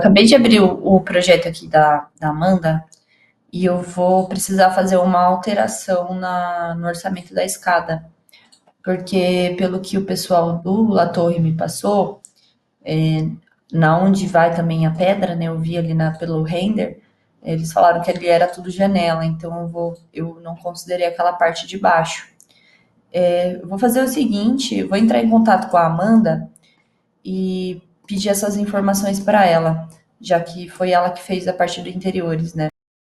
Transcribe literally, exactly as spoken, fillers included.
Acabei de abrir o, o projeto aqui da, da Amanda e eu vou precisar fazer uma alteração na, no orçamento da escada, porque pelo que o pessoal do La Torre me passou, é, na onde vai também a pedra, né? Eu vi ali na, pelo render, eles falaram que ali era tudo janela, então eu vou, eu não considerei aquela parte de baixo. É, eu vou fazer o seguinte, eu vou entrar em contato com a Amanda e pedir essas informações para ela, já que foi ela que fez a parte do interiores, né?